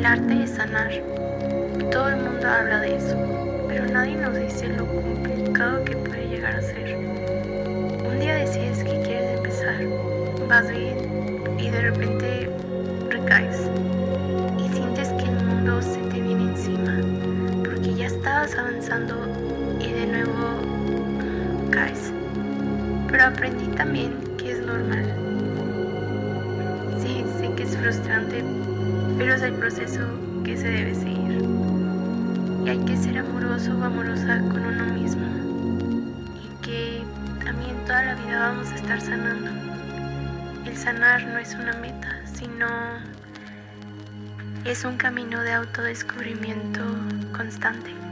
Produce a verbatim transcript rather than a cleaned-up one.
El arte es sanar. Todo el mundo habla de eso, pero nadie nos dice lo complicado que puede llegar a ser. Un día decides que quieres empezar, vas bien y de repente recaes y sientes que el mundo se te viene encima porque ya estabas avanzando y de nuevo caes. Pero aprendí también que es normal. Sí, sé que es frustrante, pero es el proceso que se debe seguir. Y hay que ser amoroso o amorosa con uno mismo. Y que también toda la vida vamos a estar sanando. El sanar no es una meta, sino es un camino de autodescubrimiento constante.